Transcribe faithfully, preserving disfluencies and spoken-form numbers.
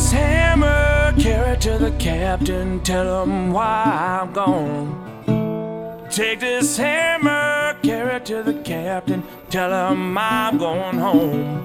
this hammer, carry it to the captain, tell him why I'm gone. Take this hammer, carry it to the captain, tell him I'm going home.